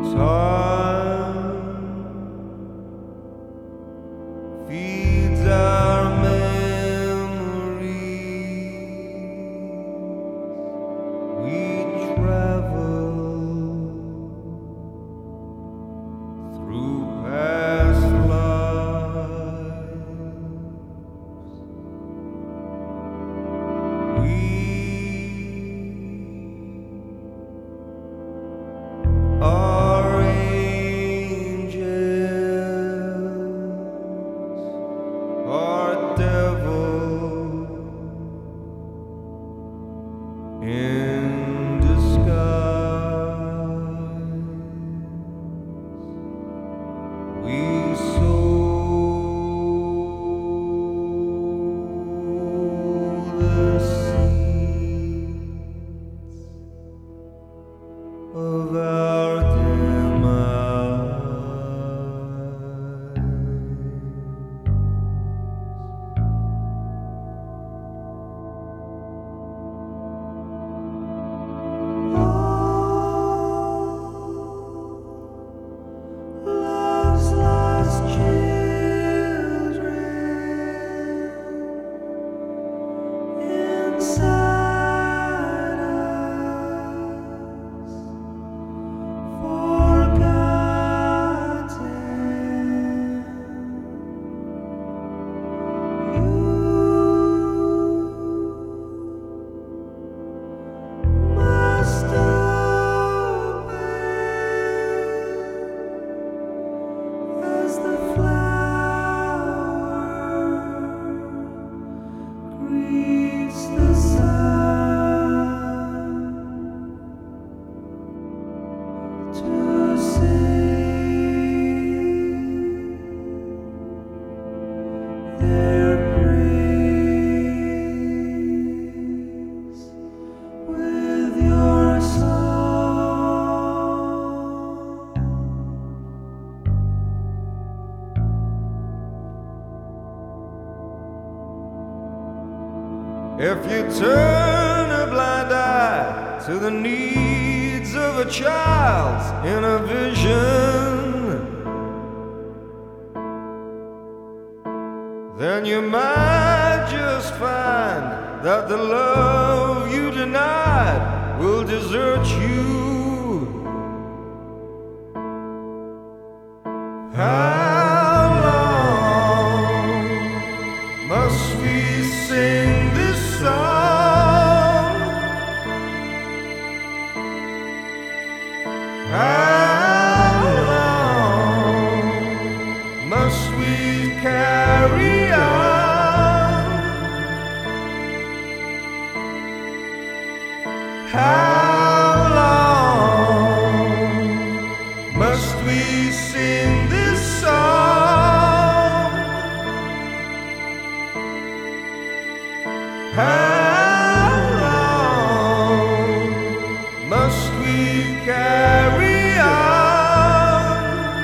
Time feeds our memories. We travel through past lives. We are angels, are devils in disguise. We sow the seeds of our demise. Love's lost children inside us, if you turn a blind eye to the needs of a child in a vision, then you might just find that the love you denied will desert you. How long must we sing this song? How long must we carry on? How long must we sing this song? How long must we carry on?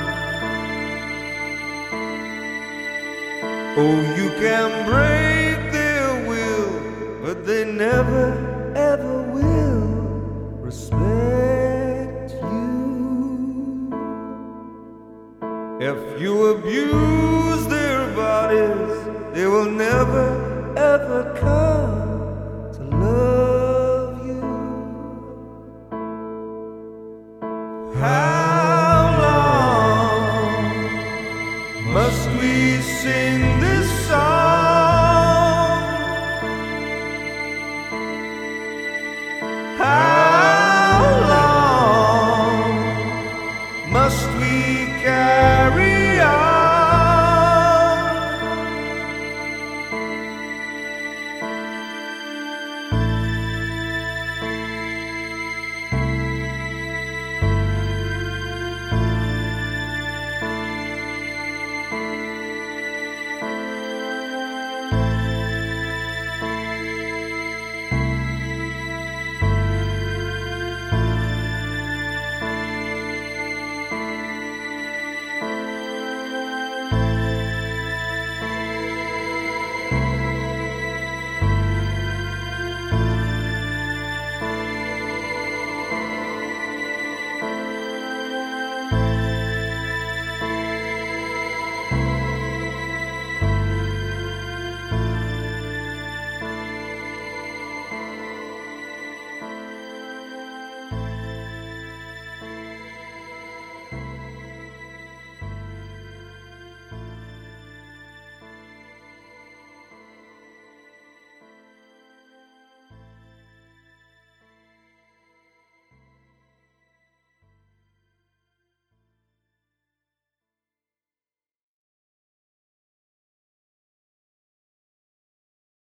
Oh, you can break their will, but they never ever will respect you. If you abuse their bodies, they will never ever come to love you. How long must we sing